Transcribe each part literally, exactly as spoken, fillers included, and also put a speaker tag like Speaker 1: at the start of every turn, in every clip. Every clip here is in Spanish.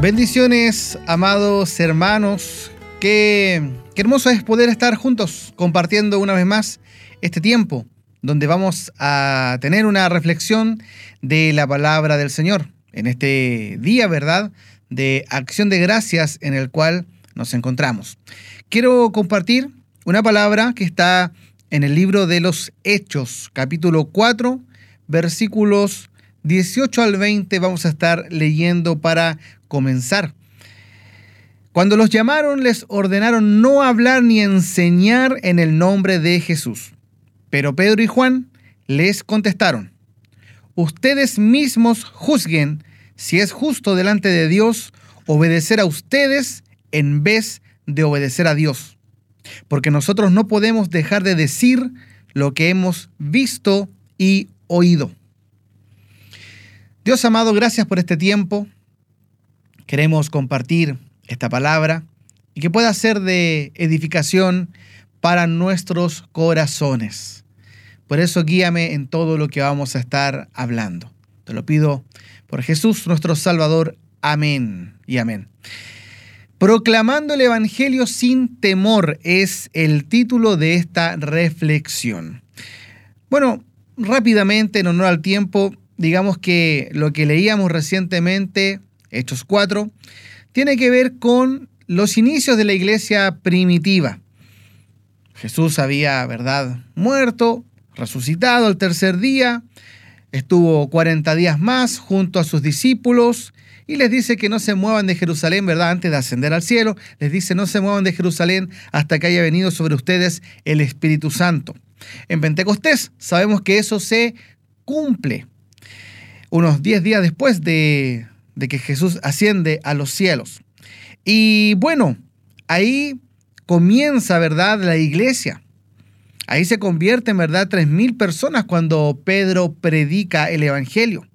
Speaker 1: Bendiciones, amados hermanos. Qué, qué hermoso es poder estar juntos compartiendo una vez más este tiempo donde vamos a tener una reflexión de la palabra del Señor en este día, ¿verdad?, de acción de gracias en el cual nos encontramos. Quiero compartir una palabra que está en el libro de los Hechos, capítulo cuatro, versículos dieciocho al veinte. Vamos a estar leyendo para comenzar. Cuando los llamaron, les ordenaron no hablar ni enseñar en el nombre de Jesús. Pero Pedro y Juan les contestaron: ustedes mismos juzguen si es justo delante de Dios obedecer a ustedes en vez de obedecer a Dios. Porque nosotros no podemos dejar de decir lo que hemos visto y oído. Dios amado, gracias por este tiempo. Queremos compartir esta palabra y que pueda ser de edificación para nuestros corazones. Por eso guíame en todo lo que vamos a estar hablando. Te lo pido por Jesús nuestro Salvador. Amén y amén. Proclamando el Evangelio sin temor es el título de esta reflexión. Bueno, rápidamente, en honor al tiempo, digamos que lo que leíamos recientemente, Hechos cuatro, tiene que ver con los inicios de la iglesia primitiva. Jesús había, ¿verdad?, muerto, resucitado al tercer día, estuvo cuarenta días más junto a sus discípulos y les dice que no se muevan de Jerusalén, ¿verdad?, antes de ascender al cielo. Les dice: no se muevan de Jerusalén hasta que haya venido sobre ustedes el Espíritu Santo. En Pentecostés sabemos que eso se cumple unos diez días después de, de que Jesús asciende a los cielos. Y bueno, ahí comienza, ¿verdad?, la iglesia. Ahí se convierten, ¿verdad?, tres mil personas cuando Pedro predica el Evangelio.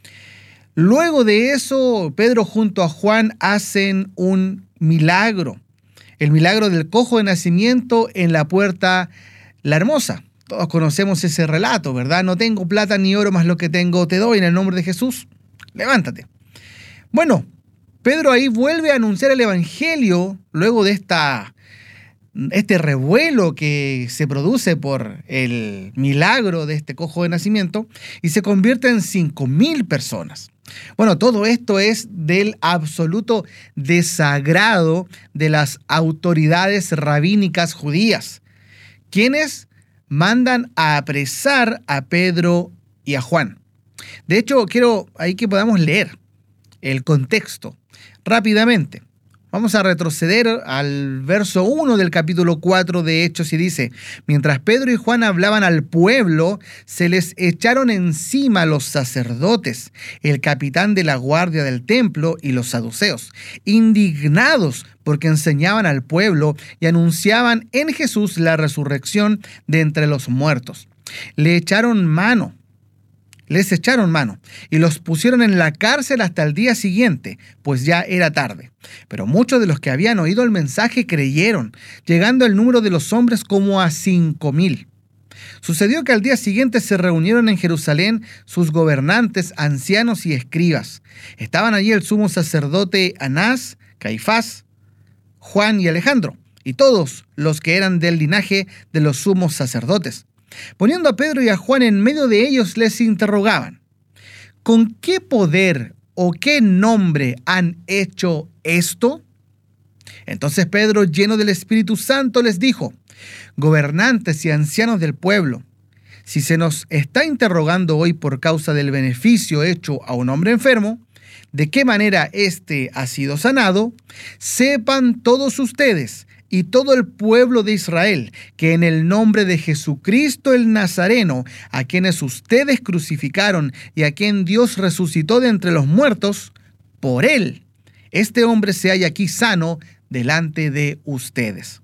Speaker 1: Luego de eso, Pedro junto a Juan hacen un milagro. El milagro del cojo de nacimiento en la puerta La Hermosa. Todos conocemos ese relato, ¿verdad? No tengo plata ni oro, más lo que tengo te doy, en el nombre de Jesús, levántate. Bueno, Pedro ahí vuelve a anunciar el Evangelio luego de esta, este revuelo que se produce por el milagro de este cojo de nacimiento y se convierte en cinco mil personas. Bueno, todo esto es del absoluto desagrado de las autoridades rabínicas judías, quienes mandan a apresar a Pedro y a Juan. De hecho, quiero ahí que podamos leer el contexto rápidamente. Vamos a retroceder al verso uno del capítulo cuatro de Hechos y dice: mientras Pedro y Juan hablaban al pueblo, se les echaron encima los sacerdotes, el capitán de la guardia del templo y los saduceos, indignados porque enseñaban al pueblo y anunciaban en Jesús la resurrección de entre los muertos. Le echaron mano. Les echaron mano y los pusieron en la cárcel hasta el día siguiente, pues ya era tarde. Pero muchos de los que habían oído el mensaje creyeron, llegando el número de los hombres como a cinco mil. Sucedió que al día siguiente se reunieron en Jerusalén sus gobernantes, ancianos y escribas. Estaban allí el sumo sacerdote Anás, Caifás, Juan y Alejandro, y todos los que eran del linaje de los sumos sacerdotes. Poniendo a Pedro y a Juan en medio de ellos, les interrogaban: ¿con qué poder o qué nombre han hecho esto? Entonces Pedro, lleno del Espíritu Santo, les dijo: gobernantes y ancianos del pueblo, si se nos está interrogando hoy por causa del beneficio hecho a un hombre enfermo, de qué manera éste ha sido sanado, sepan todos ustedes y todo el pueblo de Israel que en el nombre de Jesucristo el Nazareno, a quienes ustedes crucificaron y a quien Dios resucitó de entre los muertos, por él, este hombre se halla aquí sano delante de ustedes.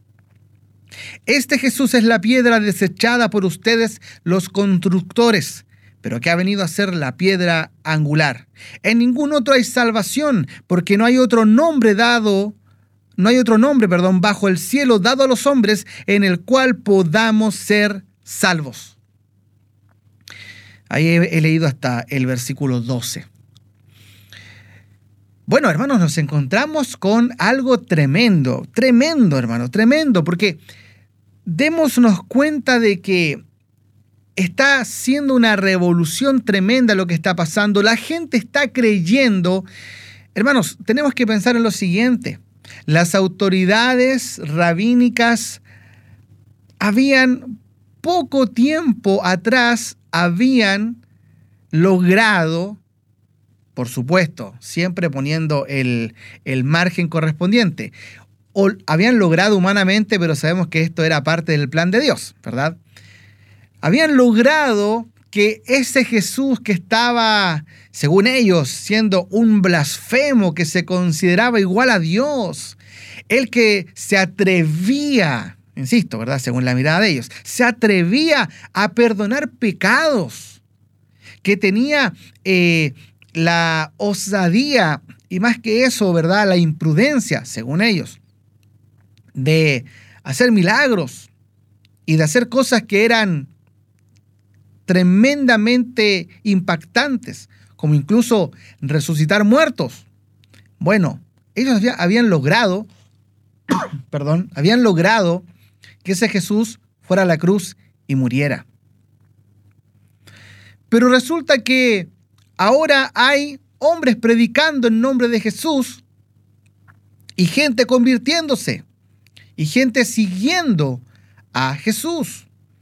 Speaker 1: Este Jesús es la piedra desechada por ustedes los constructores, pero que ha venido a ser la piedra angular. En ningún otro hay salvación, porque no hay otro nombre dado No hay otro nombre, perdón, bajo el cielo dado a los hombres en el cual podamos ser salvos. Ahí he, he leído hasta el versículo doce. Bueno, hermanos, nos encontramos con algo tremendo, tremendo, hermano, tremendo, porque démonos cuenta de que está siendo una revolución tremenda lo que está pasando. La gente está creyendo. Hermanos, tenemos que pensar en lo siguiente. Las autoridades rabínicas habían poco tiempo atrás, habían logrado, por supuesto, siempre poniendo el, el margen correspondiente, o habían logrado humanamente, pero sabemos que esto era parte del plan de Dios, ¿verdad? Habían logrado que ese Jesús que estaba, según ellos, siendo un blasfemo, que se consideraba igual a Dios, el que se atrevía, insisto, ¿verdad? Según la mirada de ellos, se atrevía a perdonar pecados, que tenía eh, la osadía y más que eso, ¿verdad? La imprudencia, según ellos, de hacer milagros y de hacer cosas que eran tremendamente impactantes, como incluso resucitar muertos. Bueno, ellos habían logrado, perdón, habían logrado que ese Jesús fuera a la cruz y muriera. Pero resulta que ahora hay hombres predicando en nombre de Jesús y gente convirtiéndose y gente siguiendo a Jesús.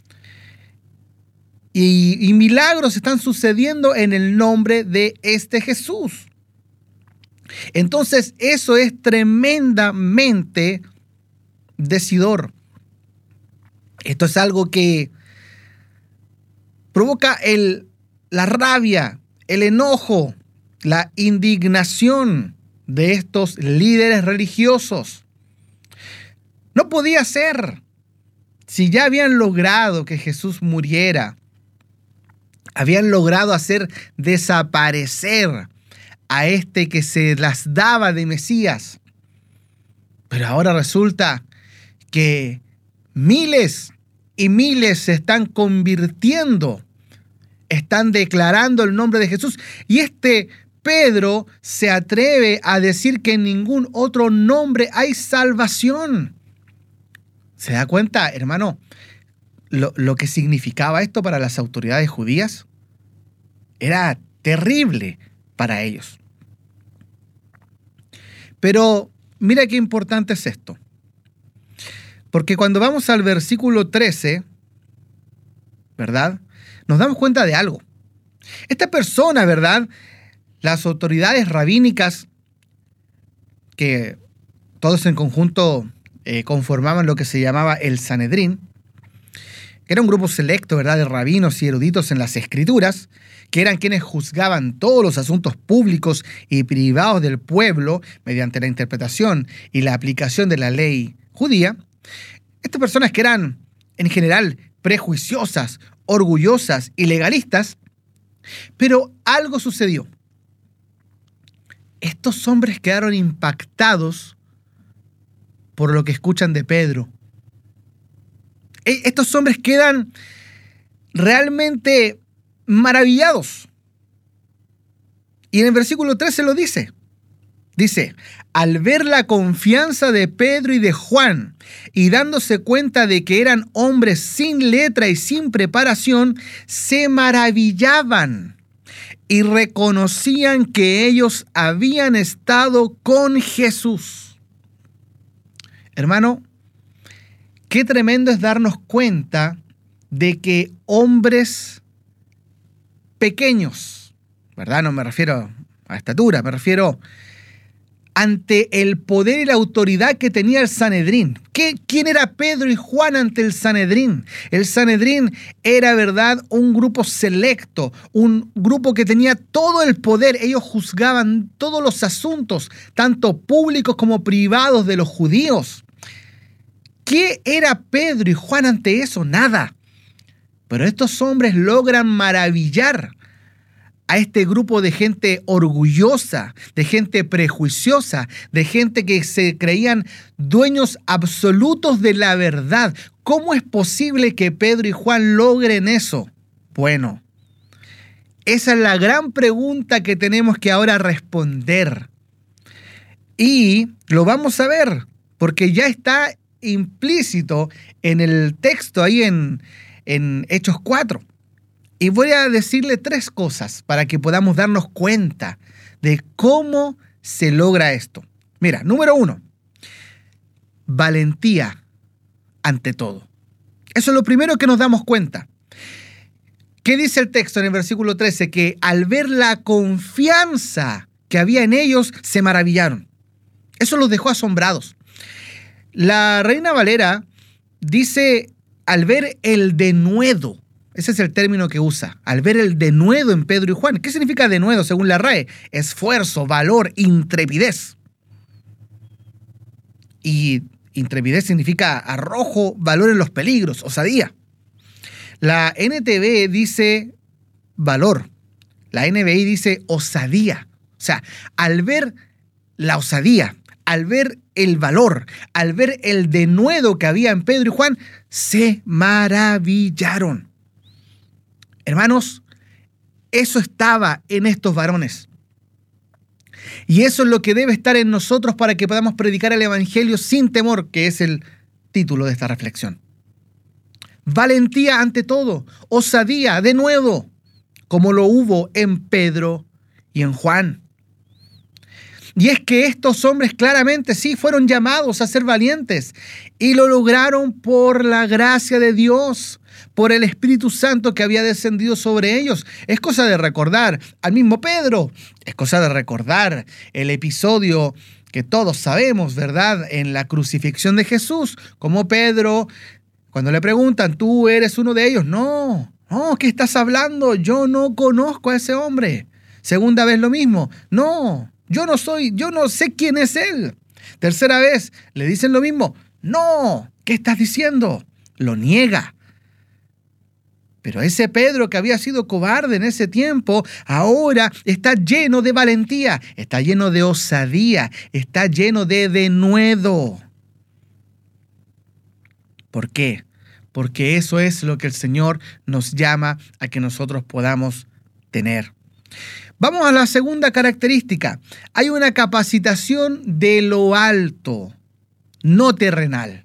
Speaker 1: Y, y milagros están sucediendo en el nombre de este Jesús. Entonces, eso es tremendamente decidor. Esto es algo que provoca el, la rabia, el enojo, la indignación de estos líderes religiosos. No podía ser. Si ya habían logrado que Jesús muriera, habían logrado hacer desaparecer a este que se las daba de Mesías. Pero ahora resulta que miles y miles se están convirtiendo, están declarando el nombre de Jesús. Y este Pedro se atreve a decir que en ningún otro nombre hay salvación. ¿Se da cuenta, hermano? Lo, lo que significaba esto para las autoridades judías era terrible para ellos. Pero mira qué importante es esto. Porque cuando vamos al versículo trece, ¿verdad? Nos damos cuenta de algo. Esta persona, ¿verdad? Las autoridades rabínicas, que todos en conjunto eh, conformaban lo que se llamaba el Sanedrín, que era un grupo selecto, ¿verdad?, de rabinos y eruditos en las Escrituras, que eran quienes juzgaban todos los asuntos públicos y privados del pueblo mediante la interpretación y la aplicación de la ley judía. Estas personas que eran, en general, prejuiciosas, orgullosas y legalistas, pero algo sucedió. Estos hombres quedaron impactados por lo que escuchan de Pedro. Estos hombres quedan realmente maravillados. Y en el versículo trece lo dice. Dice, al ver la confianza de Pedro y de Juan y dándose cuenta de que eran hombres sin letra y sin preparación, se maravillaban y reconocían que ellos habían estado con Jesús. Hermano, qué tremendo es darnos cuenta de que hombres pequeños, ¿verdad? No me refiero a estatura, me refiero ante el poder y la autoridad que tenía el Sanedrín. ¿Qué, ¿Quién era Pedro y Juan ante el Sanedrín? El Sanedrín era, ¿verdad?, un grupo selecto, un grupo que tenía todo el poder. Ellos juzgaban todos los asuntos, tanto públicos como privados de los judíos. ¿Qué era Pedro y Juan ante eso? Nada. Pero estos hombres logran maravillar a este grupo de gente orgullosa, de gente prejuiciosa, de gente que se creían dueños absolutos de la verdad. ¿Cómo es posible que Pedro y Juan logren eso? Bueno, esa es la gran pregunta que tenemos que ahora responder. Y lo vamos a ver, porque ya está implícito en el texto ahí en, en Hechos cuatro. Y voy a decirle tres cosas para que podamos darnos cuenta de cómo se logra esto. Mira, número uno, valentía ante todo. Eso es lo primero que nos damos cuenta. ¿Qué dice el texto en el versículo trece? Que al ver la confianza que había en ellos, se maravillaron. Eso los dejó asombrados. La Reina Valera dice, al ver el denuedo, ese es el término que usa, al ver el denuedo en Pedro y Juan. ¿Qué significa denuedo según la R A E? Esfuerzo, valor, intrepidez. Y intrepidez significa arrojo, valor en los peligros, osadía. La N T V dice valor, la N B I dice osadía. O sea, al ver la osadía, al ver el valor, al ver el denuedo que había en Pedro y Juan, se maravillaron. Hermanos, eso estaba en estos varones. Y eso es lo que debe estar en nosotros para que podamos predicar el Evangelio sin temor, que es el título de esta reflexión. Valentía ante todo, osadía, denuedo, como lo hubo en Pedro y en Juan. Y es que estos hombres claramente sí fueron llamados a ser valientes y lo lograron por la gracia de Dios, por el Espíritu Santo que había descendido sobre ellos. Es cosa de recordar al mismo Pedro, es cosa de recordar el episodio que todos sabemos, ¿verdad? En la crucifixión de Jesús, como Pedro, cuando le preguntan, ¿tú eres uno de ellos? No, no, ¿qué estás hablando? Yo no conozco a ese hombre. Segunda vez lo mismo, no. Yo no soy, yo no sé quién es él. Tercera vez, le dicen lo mismo. No, ¿qué estás diciendo? Lo niega. Pero ese Pedro que había sido cobarde en ese tiempo, ahora está lleno de valentía, está lleno de osadía, está lleno de denuedo. ¿Por qué? Porque eso es lo que el Señor nos llama a que nosotros podamos tener. Vamos a la segunda característica. Hay una capacitación de lo alto, no terrenal.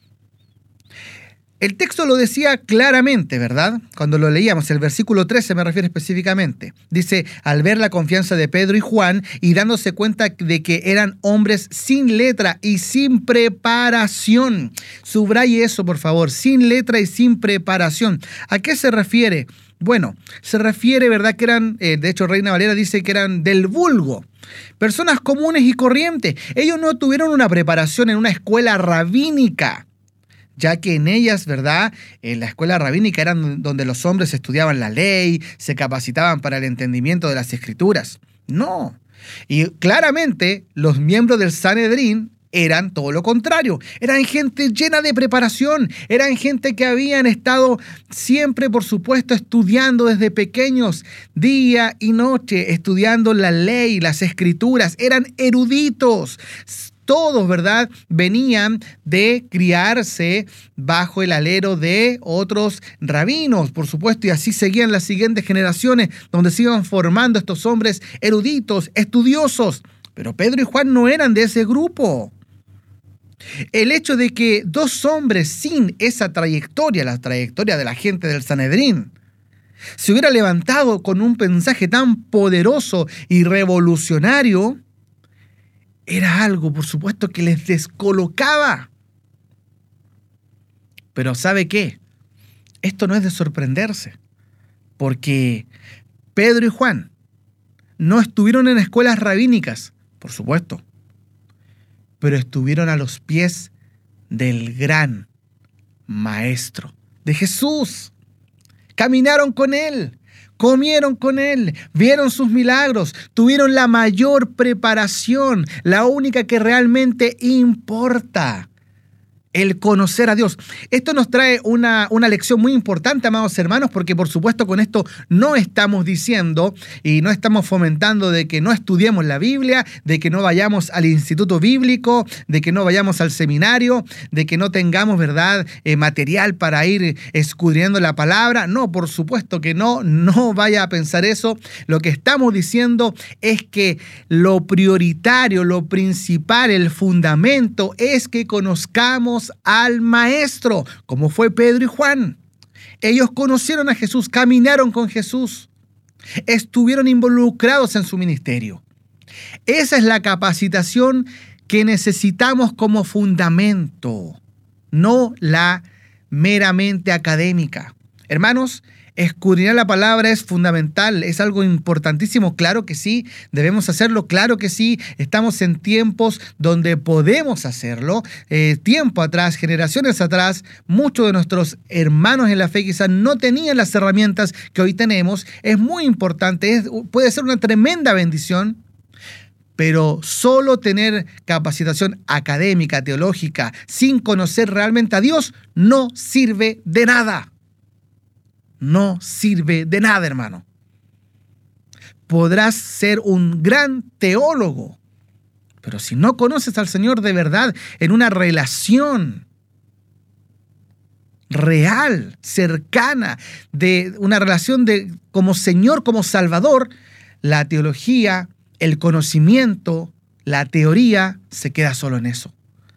Speaker 1: El texto lo decía claramente, ¿verdad? Cuando lo leíamos, el versículo trece me refiero específicamente. Dice, al ver la confianza de Pedro y Juan y dándose cuenta de que eran hombres sin letra y sin preparación. Subraye eso, por favor, sin letra y sin preparación. ¿A qué se refiere? Bueno, se refiere, ¿verdad? Que eran, eh, de hecho, Reina Valera dice que eran del vulgo, personas comunes y corrientes. Ellos no tuvieron una preparación en una escuela rabínica, ya que en ellas, ¿verdad? En la escuela rabínica eran donde los hombres estudiaban la ley, se capacitaban para el entendimiento de las escrituras. No. Y claramente los miembros del Sanedrín eran todo lo contrario, eran gente llena de preparación, eran gente que habían estado siempre, por supuesto, estudiando desde pequeños, día y noche, estudiando la ley, las escrituras, eran eruditos. Todos, ¿verdad?, venían de criarse bajo el alero de otros rabinos, por supuesto, y así seguían las siguientes generaciones, donde se iban formando estos hombres eruditos, estudiosos. Pero Pedro y Juan no eran de ese grupo. El hecho de que dos hombres sin esa trayectoria, la trayectoria de la gente del Sanedrín, se hubiera levantado con un mensaje tan poderoso y revolucionario, era algo, por supuesto, que les descolocaba. Pero ¿sabe qué? Esto no es de sorprenderse, porque Pedro y Juan no estuvieron en escuelas rabínicas, por supuesto, pero estuvieron a los pies del gran maestro, de Jesús. Caminaron con él, comieron con él, vieron sus milagros, tuvieron la mayor preparación, la única que realmente importa. El conocer a Dios. Esto nos trae una, una lección muy importante, amados hermanos, porque por supuesto con esto no estamos diciendo y no estamos fomentando de que no estudiemos la Biblia, de que no vayamos al instituto bíblico, de que no vayamos al seminario, de que no tengamos, ¿verdad?, eh, material para ir escudriñando la palabra. No, por supuesto que no, no vaya a pensar eso. Lo que estamos diciendo es que lo prioritario, lo principal, el fundamento es que conozcamos al Maestro, como fue Pedro y Juan. Ellos conocieron a Jesús, caminaron con Jesús, estuvieron involucrados en su ministerio. Esa es la capacitación que necesitamos como fundamento, no la meramente académica. Hermanos, escudriñar la palabra es fundamental, es algo importantísimo, claro que sí, debemos hacerlo, claro que sí, estamos en tiempos donde podemos hacerlo. Eh, tiempo atrás, generaciones atrás, muchos de nuestros hermanos en la fe quizás no tenían las herramientas que hoy tenemos. Es muy importante, es, puede ser una tremenda bendición, pero solo tener capacitación académica, teológica, sin conocer realmente a Dios, no sirve de nada. No sirve de nada, hermano. Podrás ser un gran teólogo, pero si no conoces al Señor de verdad, en una relación real, cercana, de una relación de como Señor, como Salvador, la teología, el conocimiento, la teoría se queda solo en eso.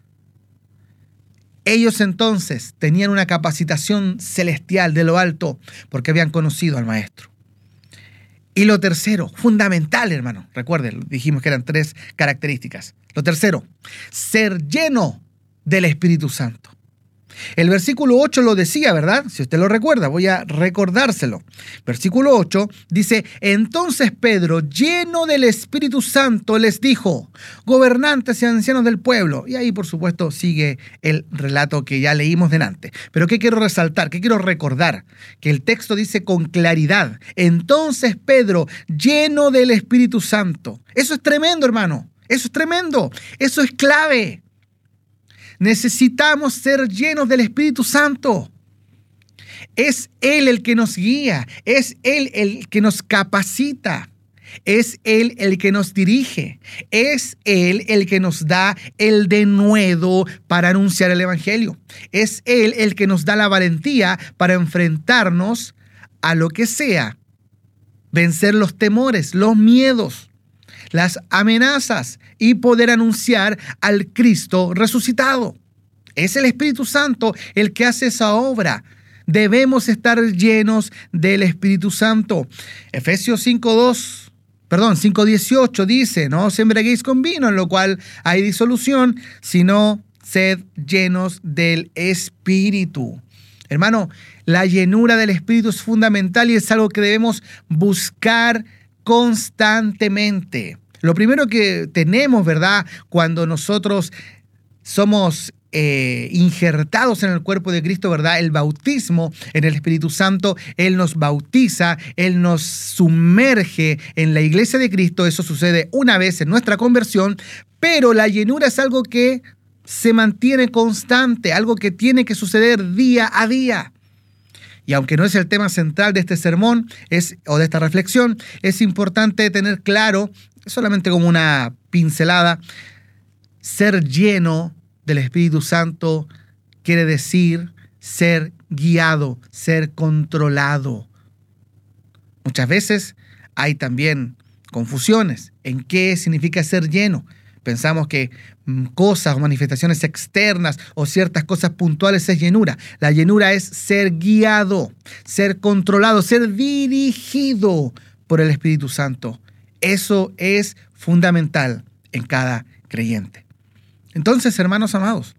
Speaker 1: Ellos entonces tenían una capacitación celestial de lo alto porque habían conocido al Maestro. Y lo tercero, fundamental, hermano, recuerden, dijimos que eran tres características. Lo tercero, ser lleno del Espíritu Santo. El versículo ocho lo decía, ¿verdad? Si usted lo recuerda, voy a recordárselo. Versículo ocho dice: entonces Pedro, lleno del Espíritu Santo, les dijo: gobernantes y ancianos del pueblo. Y ahí, por supuesto, sigue el relato que ya leímos delante. Pero ¿qué quiero resaltar? ¿Qué quiero recordar? Que el texto dice con claridad: entonces Pedro, lleno del Espíritu Santo. Eso es tremendo, hermano. Eso es tremendo. Eso es clave. Necesitamos ser llenos del Espíritu Santo. Es Él el que nos guía, es Él el que nos capacita, es Él el que nos dirige, es Él el que nos da el denuedo para anunciar el Evangelio, es Él el que nos da la valentía para enfrentarnos a lo que sea, vencer los temores, los miedos, las amenazas y poder anunciar al Cristo resucitado. Es el Espíritu Santo el que hace esa obra. Debemos estar llenos del Espíritu Santo. Efesios cinco dos, perdón, cinco dieciocho dice: no os embriaguéis con vino, en lo cual hay disolución, sino sed llenos del Espíritu. Hermano, la llenura del Espíritu es fundamental y es algo que debemos buscar constantemente. Lo primero que tenemos, ¿verdad?, cuando nosotros somos eh, injertados en el cuerpo de Cristo, ¿verdad?, el bautismo en el Espíritu Santo, Él nos bautiza, Él nos sumerge en la iglesia de Cristo. Eso sucede una vez en nuestra conversión, pero la llenura es algo que se mantiene constante, algo que tiene que suceder día a día. Y aunque no es el tema central de este sermón es, o de esta reflexión, es importante tener claro, solamente como una pincelada, ser lleno del Espíritu Santo quiere decir ser guiado, ser controlado. Muchas veces hay también confusiones en qué significa ser lleno. Pensamos que cosas o manifestaciones externas o ciertas cosas puntuales es llenura. La llenura es ser guiado, ser controlado, ser dirigido por el Espíritu Santo. Eso es fundamental en cada creyente. Entonces, hermanos amados,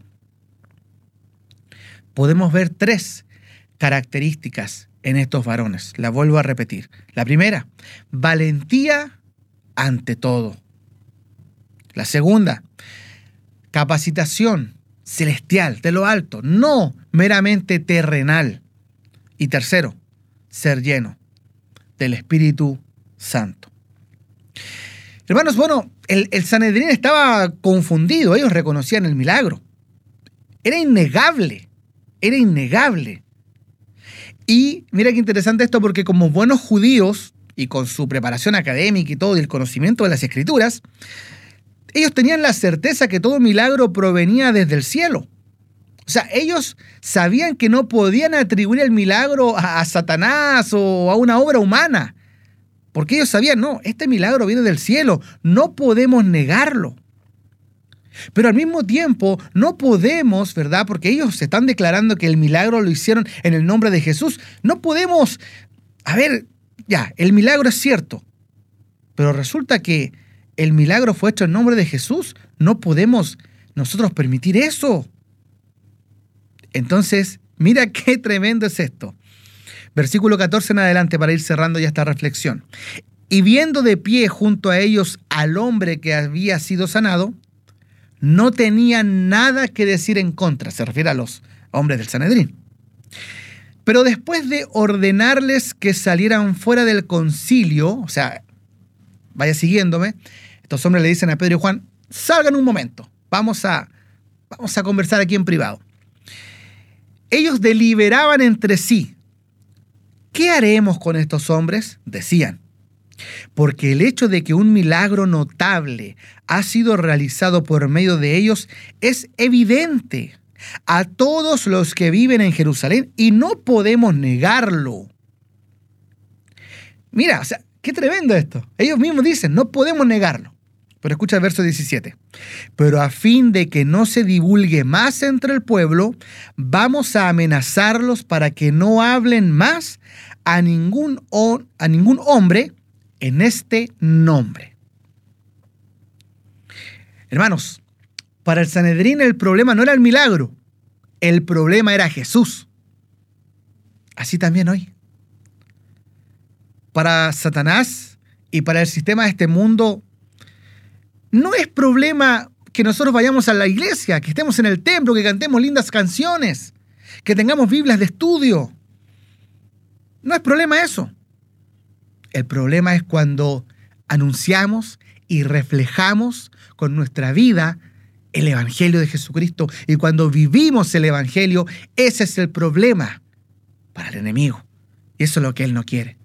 Speaker 1: podemos ver tres características en estos varones. La vuelvo a repetir. La primera, valentía ante todo. La segunda, capacitación celestial, de lo alto, no meramente terrenal. Y tercero, ser lleno del Espíritu Santo. Hermanos, bueno, el, el Sanedrín estaba confundido. Ellos reconocían el milagro. Era innegable, era innegable. Y mira qué interesante esto, porque como buenos judíos, y con su preparación académica y todo, y el conocimiento de las Escrituras, ellos tenían la certeza que todo milagro provenía desde el cielo. O sea, ellos sabían que no podían atribuir el milagro a, a Satanás o a una obra humana, porque ellos sabían, no, este milagro viene del cielo, no podemos negarlo. Pero al mismo tiempo no podemos, ¿verdad? Porque ellos se están declarando que el milagro lo hicieron en el nombre de Jesús. No podemos, a ver, ya, el milagro es cierto, pero resulta que el milagro fue hecho en nombre de Jesús. No podemos nosotros permitir eso. Entonces, mira qué tremendo es esto. Versículo catorce en adelante para ir cerrando ya esta reflexión. Y viendo de pie junto a ellos al hombre que había sido sanado, no tenían nada que decir en contra. Se refiere a los hombres del Sanedrín. Pero después de ordenarles que salieran fuera del concilio, o sea, vaya siguiéndome, estos hombres le dicen a Pedro y Juan, salgan un momento, vamos a, vamos a conversar aquí en privado. Ellos deliberaban entre sí, ¿qué haremos con estos hombres? Decían, porque el hecho de que un milagro notable ha sido realizado por medio de ellos es evidente a todos los que viven en Jerusalén y no podemos negarlo. Mira, o sea, qué tremendo esto. Ellos mismos dicen, no podemos negarlo. Pero escucha el verso diecisiete. Pero a fin de que no se divulgue más entre el pueblo, vamos a amenazarlos para que no hablen más a ningún, a ningún hombre en este nombre. Hermanos, para el Sanedrín el problema no era el milagro, el problema era Jesús. Así también hoy. Para Satanás y para el sistema de este mundo, no es problema que nosotros vayamos a la iglesia, que estemos en el templo, que cantemos lindas canciones, que tengamos Biblias de estudio. No es problema eso. El problema es cuando anunciamos y reflejamos con nuestra vida el Evangelio de Jesucristo. Y cuando vivimos el Evangelio, ese es el problema para el enemigo. Y eso es lo que él no quiere.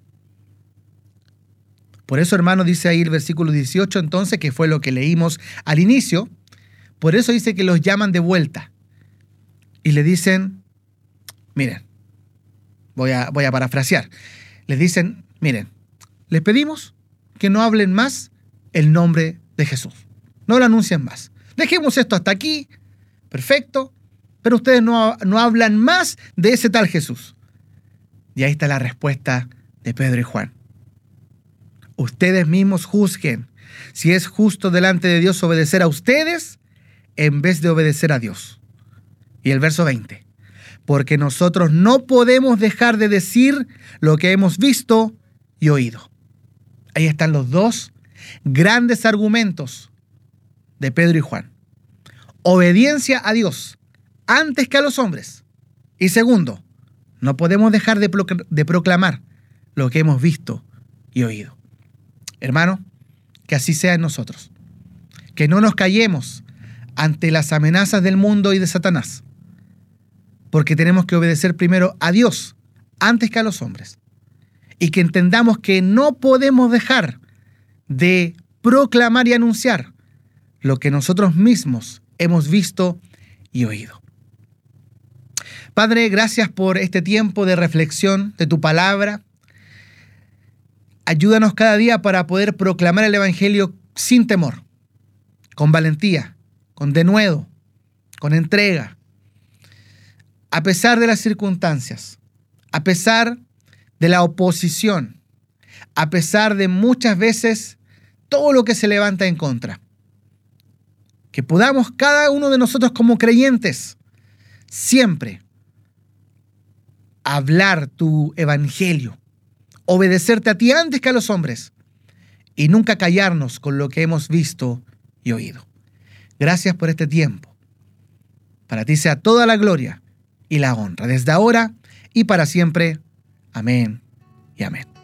Speaker 1: Por eso, hermano, dice ahí el versículo dieciocho, entonces, que fue lo que leímos al inicio. Por eso dice que los llaman de vuelta. Y le dicen, miren, voy a, voy a parafrasear. Les dicen, miren, les pedimos que no hablen más el nombre de Jesús. No lo anuncien más. Dejemos esto hasta aquí, perfecto, pero ustedes no, no hablan más de ese tal Jesús. Y ahí está la respuesta de Pedro y Juan. Ustedes mismos juzguen si es justo delante de Dios obedecer a ustedes en vez de obedecer a Dios. Y el verso veinte. Porque nosotros no podemos dejar de decir lo que hemos visto y oído. Ahí están los dos grandes argumentos de Pedro y Juan. Obediencia a Dios antes que a los hombres. Y segundo, no podemos dejar de, pro- de proclamar lo que hemos visto y oído. Hermano, que así sea en nosotros. Que no nos callemos ante las amenazas del mundo y de Satanás. Porque tenemos que obedecer primero a Dios antes que a los hombres. Y que entendamos que no podemos dejar de proclamar y anunciar lo que nosotros mismos hemos visto y oído. Padre, gracias por este tiempo de reflexión de tu palabra. Ayúdanos cada día para poder proclamar el Evangelio sin temor, con valentía, con denuedo, con entrega, a pesar de las circunstancias, a pesar de la oposición, a pesar de muchas veces todo lo que se levanta en contra. Que podamos cada uno de nosotros como creyentes siempre hablar tu evangelio, obedecerte a ti antes que a los hombres y nunca callarnos con lo que hemos visto y oído. Gracias por este tiempo. Para ti sea toda la gloria y la honra desde ahora y para siempre. Amén y amén.